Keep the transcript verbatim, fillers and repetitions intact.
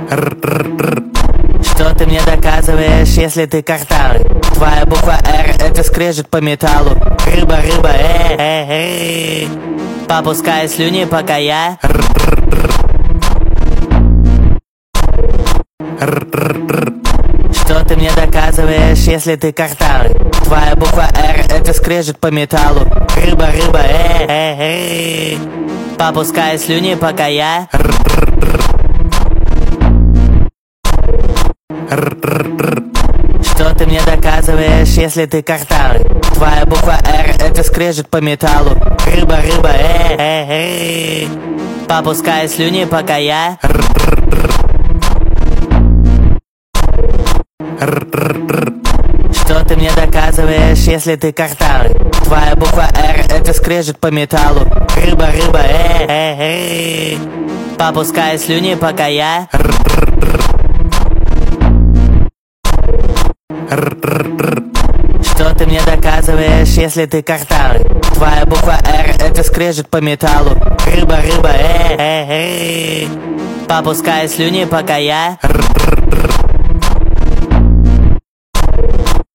Что ты мне доказываешь, если ты картавый? Твоя буква Р — это скрежет по металлу. Рыба, рыба, э, э, э. Попускай слюни, пока я Что ты мне доказываешь, если ты картавый? Твоя буква Р — это скрежет по металлу. Рыба, рыба, э, э, э. Попускай слюни, пока я Что ты мне доказываешь, если ты картавый? Твоя буква Р — это скрежет по металлу. Рыба, рыба, э, э, э. Попускай слюни, пока я Что ты мне доказываешь, если ты картавый? Твоя буква Р — это скрежет по металлу. Рыба, рыба, э, э, э. Попускай слюни, пока я Что ты мне доказываешь, если ты картавый? Твоя буква Р — это скрежет по металлу. Рыба, рыба, э, э, э. Попускай слюни, пока я